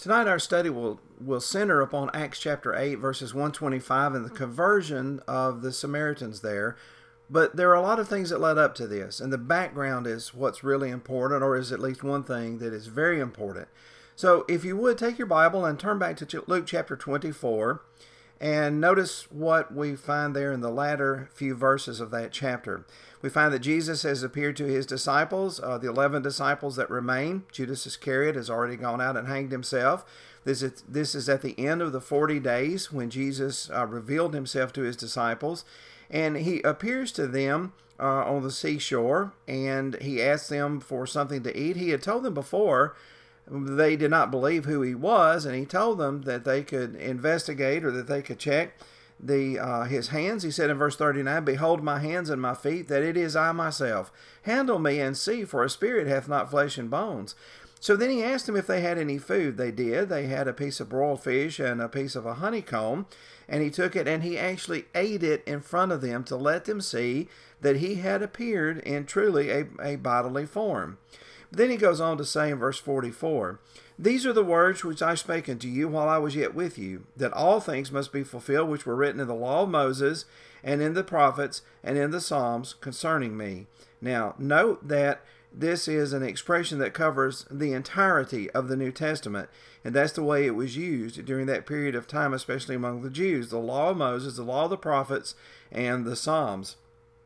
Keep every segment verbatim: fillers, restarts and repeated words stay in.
Tonight our study will, will center upon Acts chapter eight, verses one twenty-five, and the conversion of the Samaritans there. But there are a lot of things that led up to this, and the background is what's really important, or is at least one thing that is very important. So if you would, take your Bible and turn back to Luke chapter twenty-four, and notice what we find there in the latter few verses of that chapter. We find that Jesus has appeared to his disciples, uh, the eleven disciples that remain. Judas Iscariot has already gone out and hanged himself. This is, this is at the end of the forty days when Jesus uh, revealed himself to his disciples. And he appears to them uh, on the seashore, and he asks them for something to eat. He had told them before they did not believe who he was, and he told them that they could investigate or that they could check the uh, his hands. He said in verse thirty-nine, "Behold my hands and my feet, that it is I myself. Handle me and see, for a spirit hath not flesh and bones." So then he asked them if they had any food. They did. They had a piece of broiled fish and a piece of a honeycomb, and he took it and he actually ate it in front of them to let them see that he had appeared in truly a, a bodily form. Then he goes on to say in verse forty-four, "These are the words which I spake unto you while I was yet with you, that all things must be fulfilled which were written in the law of Moses, and in the prophets, and in the Psalms concerning me." Now, note that this is an expression that covers the entirety of the New Testament, and that's the way it was used during that period of time, especially among the Jews. The law of Moses, the law of the prophets, and the Psalms.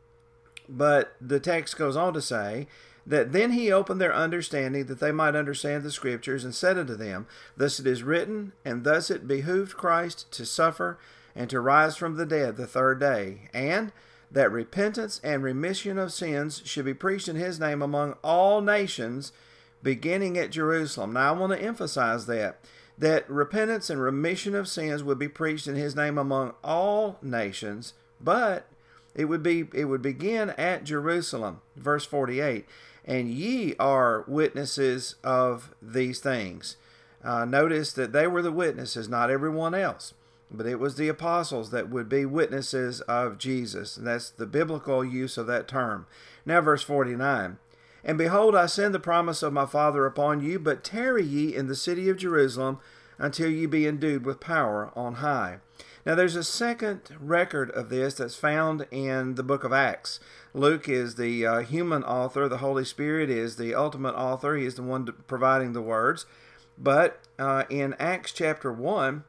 But the text goes on to say that then he opened their understanding that they might understand the Scriptures, and said unto them, "Thus it is written, and thus it behooved Christ to suffer and to rise from the dead the third day, and that repentance and remission of sins should be preached in his name among all nations, beginning at Jerusalem." Now I want to emphasize that, that repentance and remission of sins would be preached in his name among all nations, but it would be it would begin at Jerusalem. Verse forty-eight, "And ye are witnesses of these things." Uh, notice that they were the witnesses, not everyone else. But it was the apostles that would be witnesses of Jesus. And that's the biblical use of that term. Now verse forty-nine. "And behold, I send the promise of my Father upon you, but tarry ye in the city of Jerusalem until ye be endued with power on high." Now there's a second record of this that's found in the book of Acts. Luke is the uh, human author. The Holy Spirit is the ultimate author. He is the one providing the words. But uh, in Acts chapter one,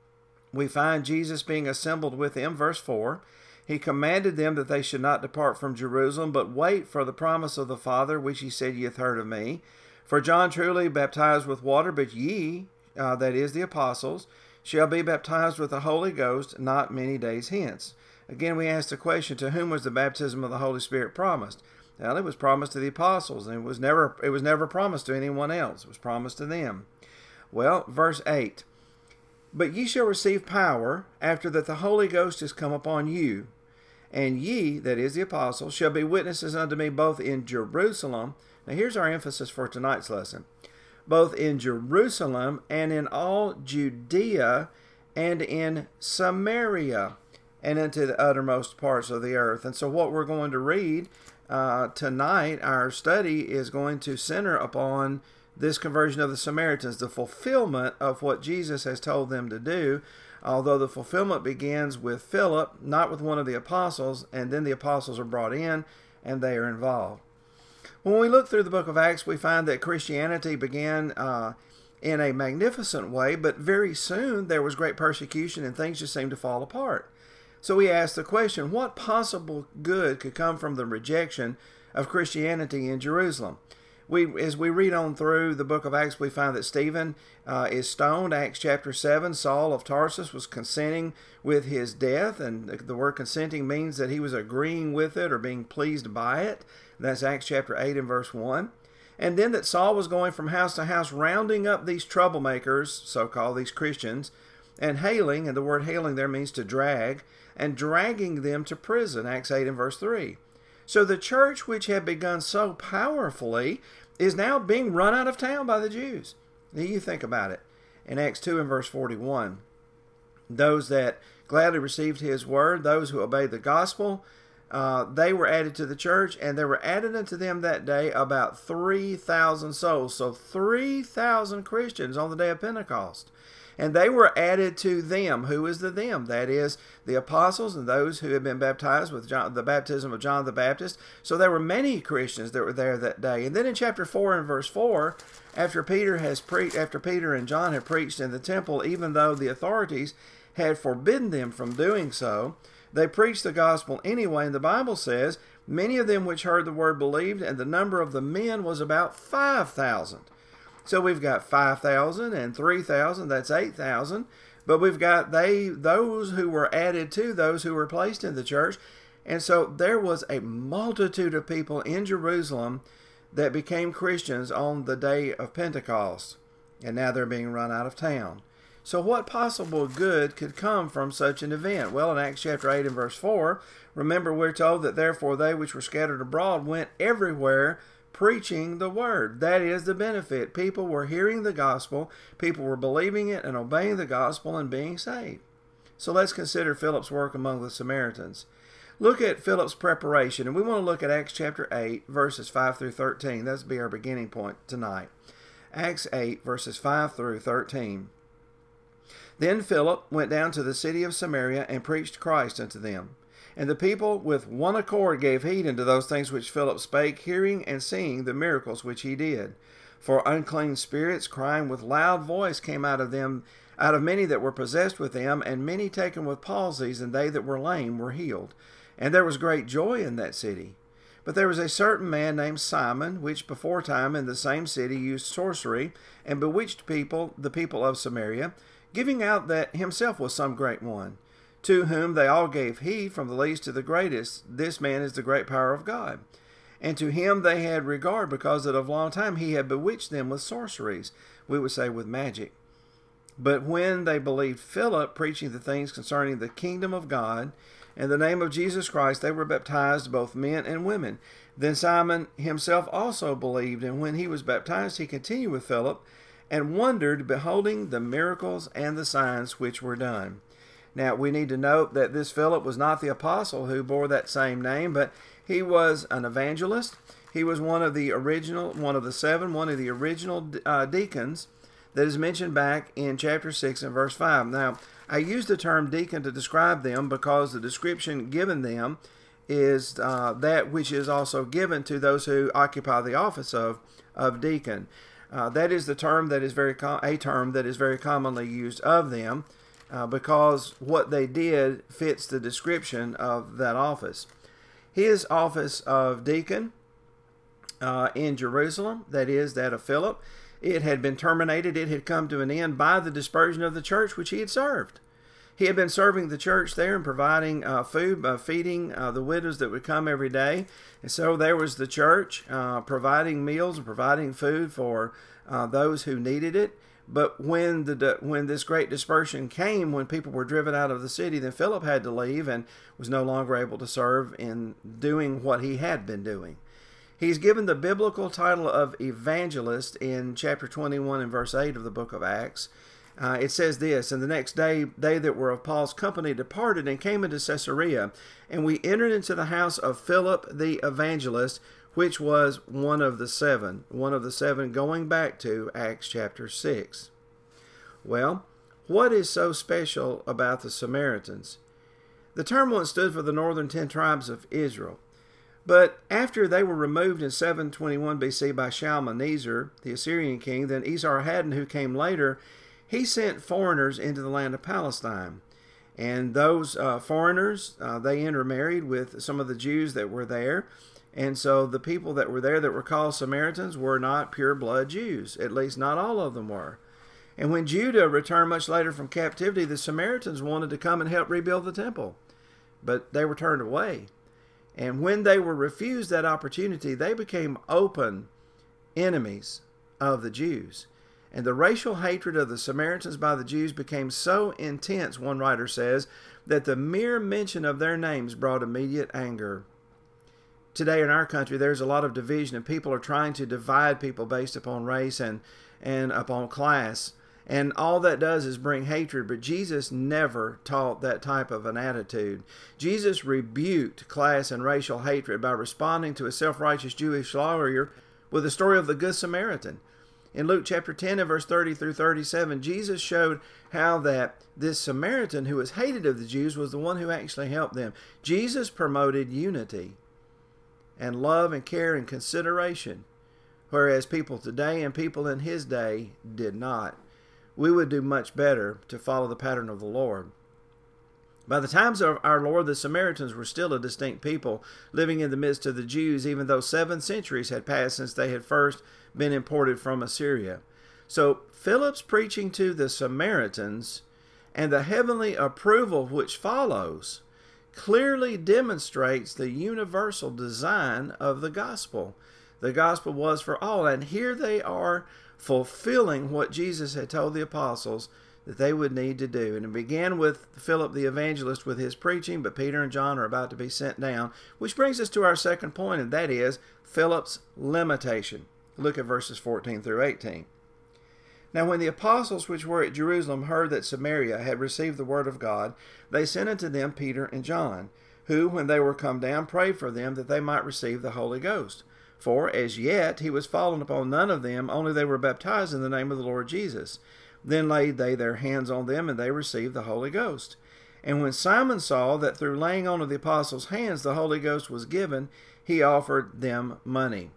we find Jesus being assembled with them. Verse four, "He commanded them that they should not depart from Jerusalem, but wait for the promise of the Father, which he said, Ye hath heard of me. For John truly baptized with water, but ye," uh, that is the apostles, "shall be baptized with the Holy Ghost not many days hence." Again, we ask the question, to whom was the baptism of the Holy Spirit promised? Well, it was promised to the apostles, and it was never it was never promised to anyone else. It was promised to them. Well, verse eight, "But ye shall receive power after that the Holy Ghost is come upon you, and ye," that is the apostles, "shall be witnesses unto me both in Jerusalem." Now here's our emphasis for tonight's lesson. "Both in Jerusalem and in all Judea and in Samaria and into the uttermost parts of the earth." And so what we're going to read uh, tonight, our study is going to center upon this conversion of the Samaritans, the fulfillment of what Jesus has told them to do, although the fulfillment begins with Philip, not with one of the apostles, and then the apostles are brought in and they are involved. When we look through the book of Acts, we find that Christianity began uh, in a magnificent way, but very soon there was great persecution and things just seemed to fall apart. So we ask the question, what possible good could come from the rejection of Christianity in Jerusalem? We, as we read on through the book of Acts, we find that Stephen uh, is stoned. Acts chapter seven, Saul of Tarsus was consenting with his death, and the word consenting means that he was agreeing with it or being pleased by it. That's Acts chapter eight and verse one. And then that Saul was going from house to house, rounding up these troublemakers, so-called, these Christians, and hailing, and the word hailing there means to drag, and dragging them to prison, Acts eight and verse three. So the church, which had begun so powerfully, is now being run out of town by the Jews. Now you think about it. In Acts two and verse forty-one, those that gladly received his word, those who obeyed the gospel, uh, they were added to the church, and there were added unto them that day about three thousand souls. So three thousand Christians on the day of Pentecost. And they were added to them. Who is the them? That is the apostles and those who had been baptized with John, the baptism of John the Baptist. So there were many Christians that were there that day. And then in chapter four and verse four, after Peter has pre- after Peter and John had preached in the temple, even though the authorities had forbidden them from doing so, they preached the gospel anyway. And the Bible says, many of them which heard the word believed, and the number of the men was about five thousand. So we've got five thousand and three thousand, that's eight thousand. But we've got they those who were added to those who were placed in the church. And so there was a multitude of people in Jerusalem that became Christians on the day of Pentecost. And now they're being run out of town. So what possible good could come from such an event? Well, in Acts chapter eight and verse four, remember we're told that therefore they which were scattered abroad went everywhere preaching the word. That is the benefit. People were hearing the gospel, people were believing it and obeying the gospel and being saved. So let's consider Philip's work among the Samaritans. Look at Philip's preparation, and we want to look at Acts chapter eight, verses five through thirteen. That's be our beginning point tonight. Acts eight, verses five through thirteen. Then Philip went down to the city of Samaria and preached Christ unto them. And the people with one accord gave heed unto those things which Philip spake, hearing and seeing the miracles which he did. For unclean spirits, crying with loud voice, came out of them, out of many that were possessed with them, and many taken with palsies, and they that were lame were healed. And there was great joy in that city. But there was a certain man named Simon, which beforetime in the same city used sorcery, and bewitched people, the people of Samaria, giving out that himself was some great one, to whom they all gave heed, from the least to the greatest. This man is the great power of God. And to him they had regard, because that of long time he had bewitched them with sorceries, we would say with magic. But when they believed Philip preaching the things concerning the kingdom of God, in the name of Jesus Christ, they were baptized, both men and women. Then Simon himself also believed, and when he was baptized, he continued with Philip, and wondered, beholding the miracles and the signs which were done. Now, we need to note that this Philip was not the apostle who bore that same name, but he was an evangelist. He was one of the original, one of the seven, one of the original uh, deacons that is mentioned back in chapter six and verse five. Now, I use the term deacon to describe them because the description given them is uh, that which is also given to those who occupy the office of, of deacon. Uh, that is the term that is very com- a term that is very commonly used of them uh, because what they did fits the description of that office. His office of deacon uh, in Jerusalem, that is that of Philip, it had been terminated. It had come to an end by the dispersion of the church which he had served. He had been serving the church there and providing uh, food, uh, feeding uh, the widows that would come every day. And so there was the church uh, providing meals and providing food for uh, those who needed it. But when the when this great dispersion came, when people were driven out of the city, then Philip had to leave and was no longer able to serve in doing what he had been doing. He's given the biblical title of evangelist in chapter twenty-one and verse eight of the book of Acts. Uh, it says this, and the next day they that were of Paul's company departed and came into Caesarea, and we entered into the house of Philip the evangelist, which was one of the seven, one of the seven going back to Acts chapter six. Well, what is so special about the Samaritans? The term once stood for the northern ten tribes of Israel. But after they were removed in seven twenty-one B C by Shalmaneser, the Assyrian king, then Esarhaddon, who came later, he sent foreigners into the land of Palestine. And those uh, foreigners, uh, they intermarried with some of the Jews that were there. And so the people that were there that were called Samaritans were not pure-blood Jews. At least not all of them were. And when Judah returned much later from captivity, the Samaritans wanted to come and help rebuild the temple. But they were turned away. And when they were refused that opportunity, they became open enemies of the Jews. And the racial hatred of the Samaritans by the Jews became so intense, one writer says, that the mere mention of their names brought immediate anger. Today in our country, there's a lot of division, and people are trying to divide people based upon race and, and upon class. And all that does is bring hatred, but Jesus never taught that type of an attitude. Jesus rebuked class and racial hatred by responding to a self-righteous Jewish lawyer with the story of the Good Samaritan. In Luke chapter ten and verse thirty through thirty-seven, Jesus showed how that this Samaritan who was hated of the Jews was the one who actually helped them. Jesus promoted unity and love and care and consideration, whereas people today and people in his day did not. We would do much better to follow the pattern of the Lord. By the times of our Lord, the Samaritans were still a distinct people living in the midst of the Jews, even though seven centuries had passed since they had first been imported from Assyria. So Philip's preaching to the Samaritans and the heavenly approval which follows clearly demonstrates the universal design of the gospel. The gospel was for all, and here they are fulfilling what Jesus had told the apostles that they would need to do. And it began with Philip the evangelist with his preaching, but Peter and John are about to be sent down, which brings us to our second point, and that is Philip's limitation. Look at verses fourteen through eighteen. Now when the apostles which were at Jerusalem heard that Samaria had received the word of God, they sent unto them Peter and John, who, when they were come down, prayed for them that they might receive the Holy Ghost. For as yet he was fallen upon none of them, only they were baptized in the name of the Lord Jesus. Then laid they their hands on them, and they received the Holy Ghost. And when Simon saw that through laying on of the apostles' hands the Holy Ghost was given, he offered them money.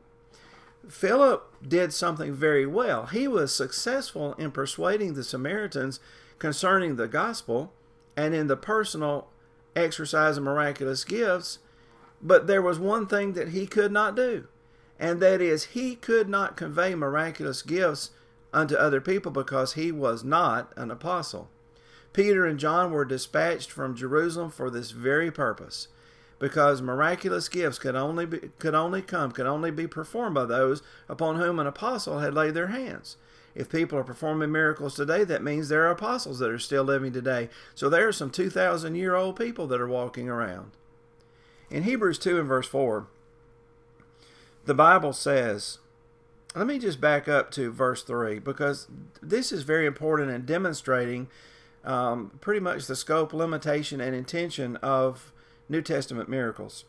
Philip did something very well. He was successful in persuading the Samaritans concerning the gospel and in the personal exercise of miraculous gifts, but there was one thing that he could not do, and that is he could not convey miraculous gifts unto other people because he was not an apostle. Peter and John were dispatched from Jerusalem for this very purpose, because miraculous gifts could only be, could only come, could only be performed by those upon whom an apostle had laid their hands. If people are performing miracles today, that means there are apostles that are still living today. So there are some two thousand year old people that are walking around. In Hebrews two and verse four, the Bible says, let me just back up to verse three, because this is very important in demonstrating um, pretty much the scope, limitation, and intention of New Testament miracles.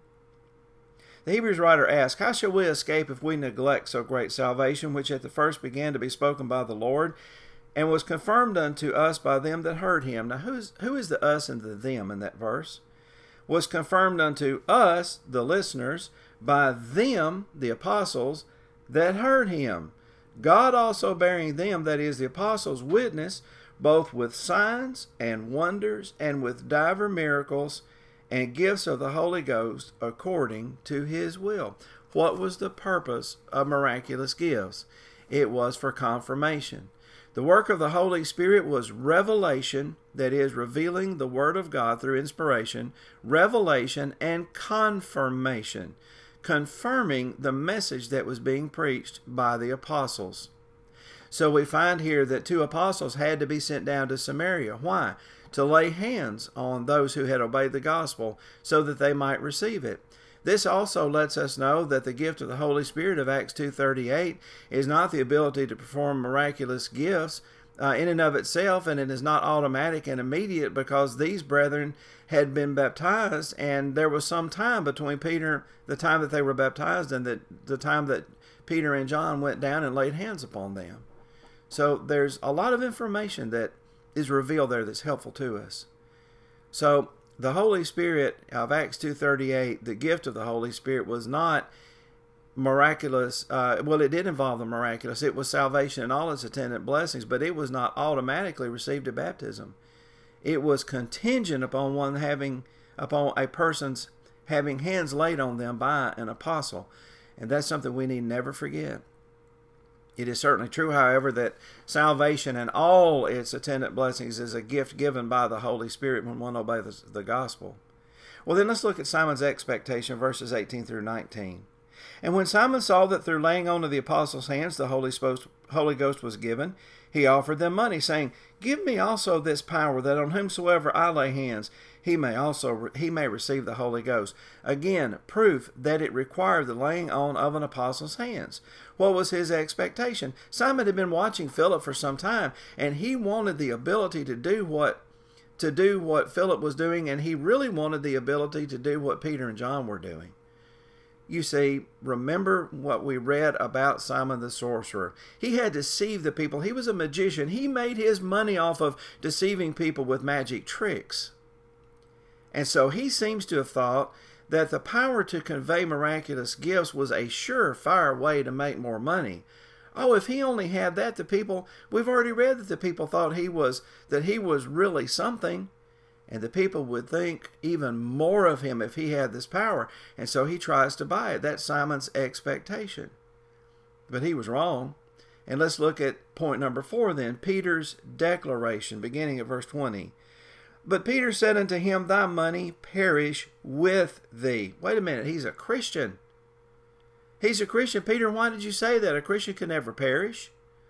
The Hebrews writer asks, how shall we escape if we neglect so great salvation, which at the first began to be spoken by the Lord, and was confirmed unto us by them that heard him? Now, who's, who is the us and the them in that verse? Was confirmed unto us, the listeners, by them, the apostles, that heard him. God also bearing them, that is, the apostles, witness, both with signs and wonders, and with divers miracles, and gifts of the Holy Ghost according to his will. What was the purpose of miraculous gifts? It was for confirmation. The work of the Holy Spirit was revelation, that is, revealing the Word of God through inspiration, revelation, and confirmation, confirming the message that was being preached by the apostles. So we find here that two apostles had to be sent down to Samaria. Why? To lay hands on those who had obeyed the gospel so that they might receive it. This also lets us know that the gift of the Holy Spirit of Acts two thirty-eight is not the ability to perform miraculous gifts uh, in and of itself, and it is not automatic and immediate, because these brethren had been baptized, and there was some time between Peter, the time that they were baptized, and the, the time that Peter and John went down and laid hands upon them. So there's a lot of information that is revealed there that's helpful to us. So the Holy Spirit of Acts two thirty-eight, the gift of the Holy Spirit, was not miraculous. Uh, well, it did involve the miraculous. It was salvation and all its attendant blessings, but it was not automatically received at baptism. It was contingent upon one having, upon a person's having hands laid on them by an apostle. And that's something we need never forget. It is certainly true, however, that salvation and all its attendant blessings is a gift given by the Holy Spirit when one obeys the gospel. Well, then let's look at Simon's expectation, verses eighteen through nineteen. And when Simon saw that through laying on of the apostles' hands the Holy Holy Ghost was given, he offered them money, saying, "Give me also this power, that on whomsoever I lay hands, he may also he may receive the Holy Ghost." Again, proof that it required the laying on of an apostle's hands. What was his expectation? Simon had been watching Philip for some time, and he wanted the ability to do what to do what Philip was doing, and he really wanted the ability to do what Peter and John were doing. You see, remember what we read about Simon the sorcerer. He had deceived the people. He was a magician. He made his money off of deceiving people with magic tricks. And so he seems to have thought that the power to convey miraculous gifts was a surefire way to make more money. Oh, if he only had that, the people, we've already read that the people thought he was, that he was really something. And the people would think even more of him if he had this power. And so he tries to buy it. That's Simon's expectation. But he was wrong. And let's look at point number four then. Peter's declaration, beginning at verse twenty. "But Peter said unto him, Thy money perish with thee." Wait a minute. He's a Christian. He's a Christian. Peter, why did you say that? A Christian can never perish.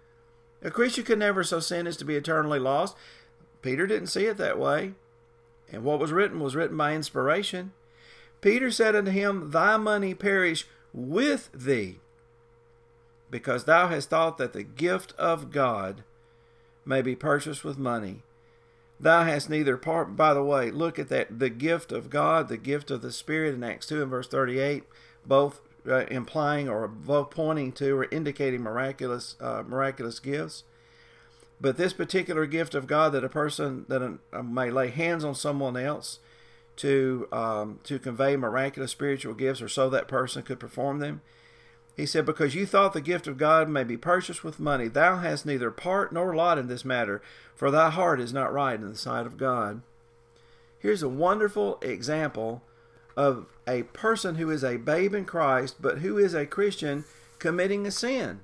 A Christian can never so sin as to be eternally lost. Peter didn't see it that way. And what was written was written by inspiration. Peter said unto him, Thy money perish with thee, because thou hast thought that the gift of God may be purchased with money. Thou hast neither part, by the way, look at that, the gift of God, the gift of the Spirit in Acts two and verse thirty-eight, both uh, implying or both pointing to or indicating miraculous, uh, miraculous gifts. But this particular gift of God, that a person that a, may lay hands on someone else to um, to convey miraculous spiritual gifts, or so that person could perform them. He said, because you thought the gift of God may be purchased with money, thou hast neither part nor lot in this matter, for thy heart is not right in the sight of God. Here's a wonderful example of a person who is a babe in Christ, but who is a Christian committing a sin.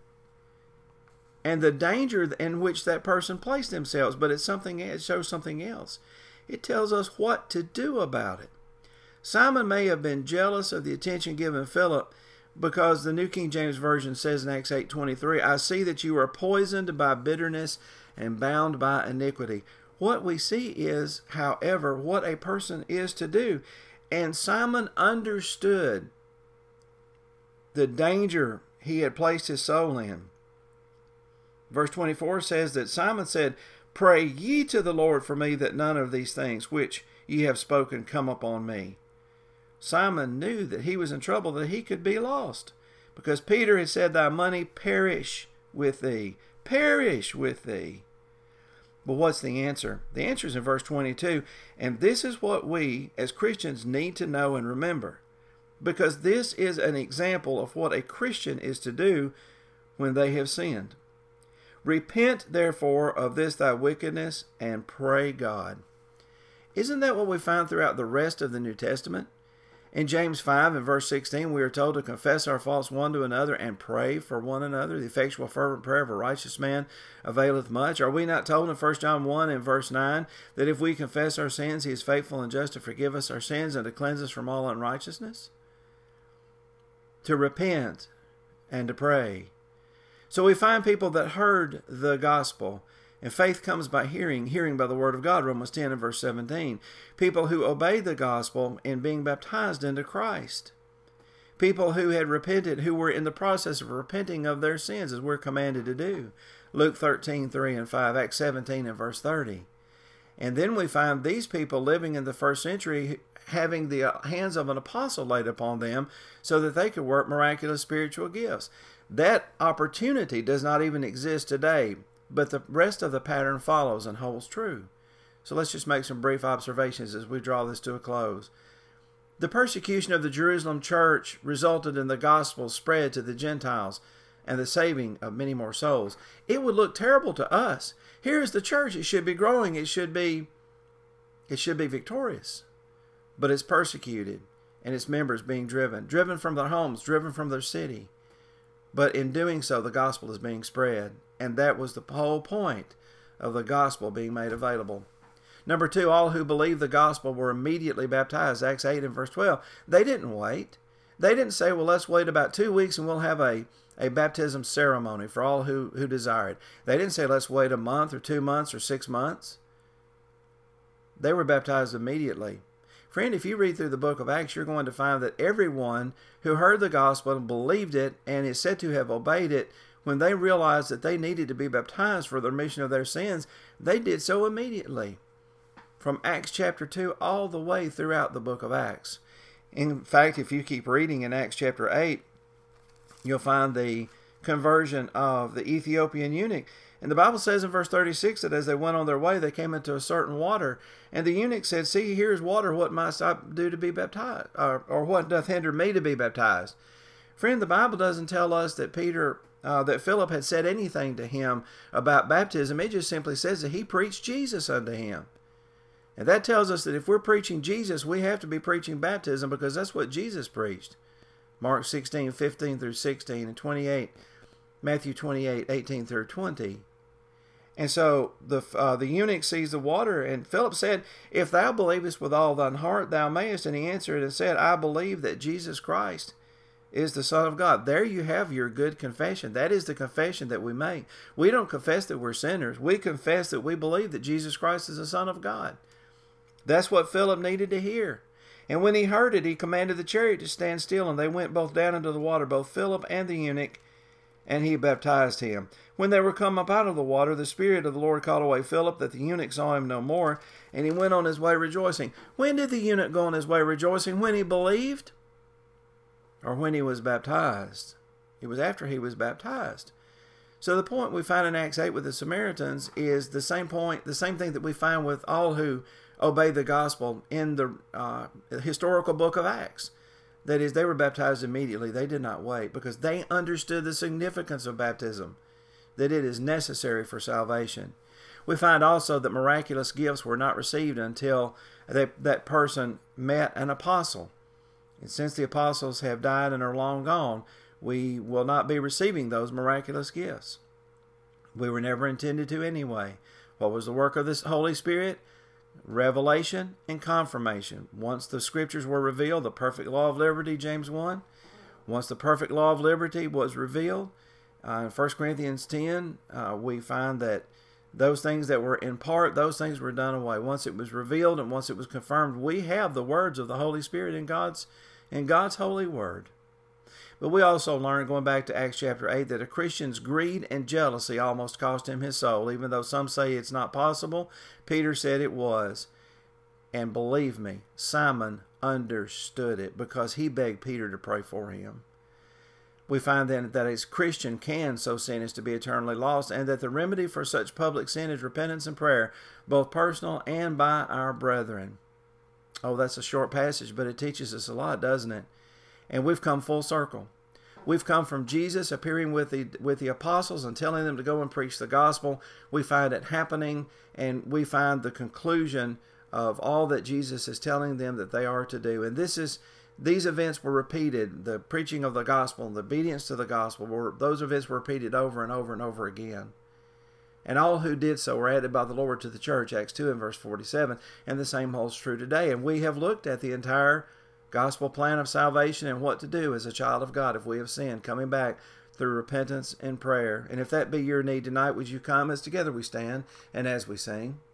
And the danger in which that person placed themselves, but it's something, it shows something else. It tells us what to do about it. Simon may have been jealous of the attention given Philip, because the New King James Version says in Acts eight twenty-three, I see that you are poisoned by bitterness and bound by iniquity. What we see is, however, what a person is to do. And Simon understood the danger he had placed his soul in. Verse twenty-four says that Simon said, Pray ye to the Lord for me, that none of these things which ye have spoken come upon me. Simon knew that he was in trouble, that he could be lost, because Peter had said, Thy money perish with thee. Perish with thee. But what's the answer? The answer is in verse twenty-two, and this is what we as Christians need to know and remember, because this is an example of what a Christian is to do when they have sinned. Repent, therefore, of this thy wickedness, and pray God. Isn't that what we find throughout the rest of the New Testament? In James five and verse sixteen, we are told to confess our faults one to another and pray for one another. The effectual fervent prayer of a righteous man availeth much. Are we not told in First John one and verse nine that if we confess our sins, he is faithful and just to forgive us our sins and to cleanse us from all unrighteousness? To repent and to pray. So we find people that heard the gospel, and faith comes by hearing, hearing by the word of God, Romans ten and verse seventeen. People who obeyed the gospel in being baptized into Christ. People who had repented, who were in the process of repenting of their sins, as we're commanded to do. Luke thirteen, three and five, Acts seventeen and verse thirty. And then we find these people living in the first century having the hands of an apostle laid upon them so that they could work miraculous spiritual gifts. That opportunity does not even exist today, but the rest of the pattern follows and holds true. So let's just make some brief observations as we draw this to a close. The persecution of the Jerusalem church resulted in the gospel spread to the Gentiles and the saving of many more souls. It would look terrible to us. Here is the church. It should be growing. It should be, it should be victorious. But it's persecuted, and its members being driven, driven from their homes, driven from their city. But in doing so, the gospel is being spread. And that was the whole point of the gospel being made available. Number two, all who believed the gospel were immediately baptized. Acts eight and verse twelve. They didn't wait. They didn't say, well, let's wait about two weeks and we'll have a, a baptism ceremony for all who, who desire it. They didn't say, let's wait a month or two months or six months. They were baptized immediately. Friend, if you read through the book of Acts, you're going to find that everyone who heard the gospel and believed it and is said to have obeyed it, when they realized that they needed to be baptized for the remission of their sins, they did so immediately. From Acts chapter two all the way throughout the book of Acts. In fact, if you keep reading in Acts chapter eight, you'll find the conversion of the Ethiopian eunuch. And the Bible says in verse thirty-six that as they went on their way, they came into a certain water. And the eunuch said, see, here is water. What must I do to be baptized? Or, or what doth hinder me to be baptized? Friend, the Bible doesn't tell us that Peter, uh, that Philip had said anything to him about baptism. It just simply says that he preached Jesus unto him. And that tells us that if we're preaching Jesus, we have to be preaching baptism, because that's what Jesus preached. Mark sixteen, fifteen through sixteen, and twenty-eight, Matthew twenty-eight, eighteen through twenty. And so the uh, the eunuch sees the water, and Philip said, if thou believest with all thine heart, thou mayest. And he answered and said, I believe that Jesus Christ is the Son of God. There you have your good confession. That is the confession that we make. We don't confess that we're sinners. We confess that we believe that Jesus Christ is the Son of God. That's what Philip needed to hear. And when he heard it, he commanded the chariot to stand still, and they went both down into the water, both Philip and the eunuch, and he baptized him. When they were come up out of the water, the Spirit of the Lord called away Philip, that the eunuch saw him no more, and he went on his way rejoicing. When did the eunuch go on his way rejoicing? When he believed? Or when he was baptized? It was after he was baptized. So the point we find in Acts eight with the Samaritans is the same point, the same thing that we find with all who obey the gospel in the uh, historical book of Acts. That is, they were baptized immediately. They did not wait, because they understood the significance of baptism, that it is necessary for salvation. We find also that miraculous gifts were not received until they, that person met an apostle. And since the apostles have died and are long gone, we will not be receiving those miraculous gifts. We were never intended to anyway. What was the work of this Holy Spirit? Revelation and confirmation. Once the scriptures were revealed, the perfect law of liberty, James one. Once the perfect law of liberty was revealed, uh, in First Corinthians ten, uh, we find that those things that were in part, those things were done away. Once it was revealed and once it was confirmed, we have the words of the Holy Spirit in God's, in God's holy word. But we also learn, going back to Acts chapter eight, that a Christian's greed and jealousy almost cost him his soul. Even though some say it's not possible, Peter said it was. And believe me, Simon understood it, because he begged Peter to pray for him. We find then that a Christian can so sin as to be eternally lost, and that the remedy for such public sin is repentance and prayer, both personal and by our brethren. Oh, that's a short passage, but it teaches us a lot, doesn't it? And we've come full circle. We've come from Jesus appearing with the with the apostles and telling them to go and preach the gospel. We find it happening, and we find the conclusion of all that Jesus is telling them that they are to do. And this is these events were repeated. The preaching of the gospel, the obedience to the gospel, were those events were repeated over and over and over again. And all who did so were added by the Lord to the church, Acts two and verse forty-seven. And the same holds true today. And we have looked at the entire gospel plan of salvation and what to do as a child of God if we have sinned, coming back through repentance and prayer. And if that be your need tonight, would you come as together we stand and as we sing?